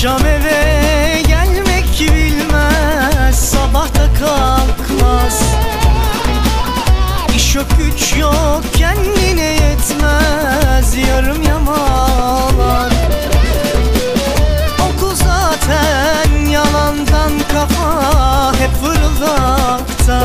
Akşam eve gelmek bilmez, sabahta kalkmaz. İş yok güç yok kendine yetmez, yarım yamalak. Okul zaten yalandan, kafa hep fırıldakta.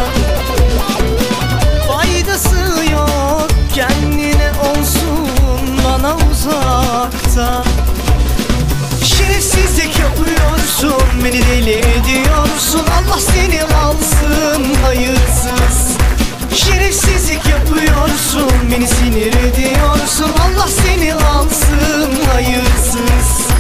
Faydası yok kendine, olsun bana uzakta. Şerefsizlik yapıyorsun, beni deli ediyorsun. Allah seni alsın hayırsız. Şerefsizlik yapıyorsun, beni sinir ediyorsun. Allah seni alsın hayırsız.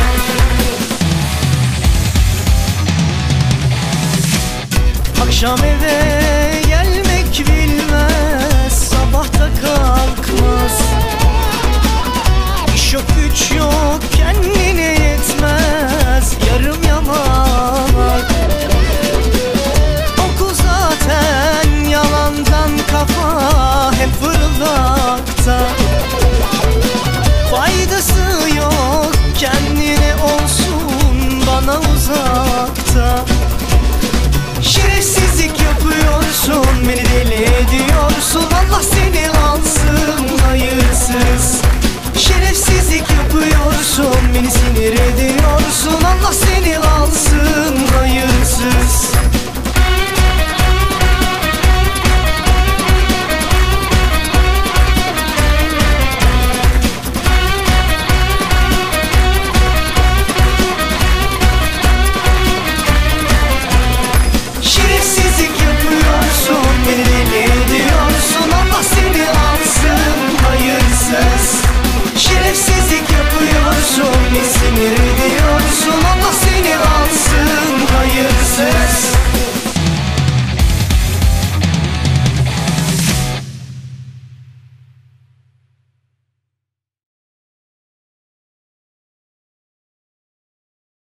Akşam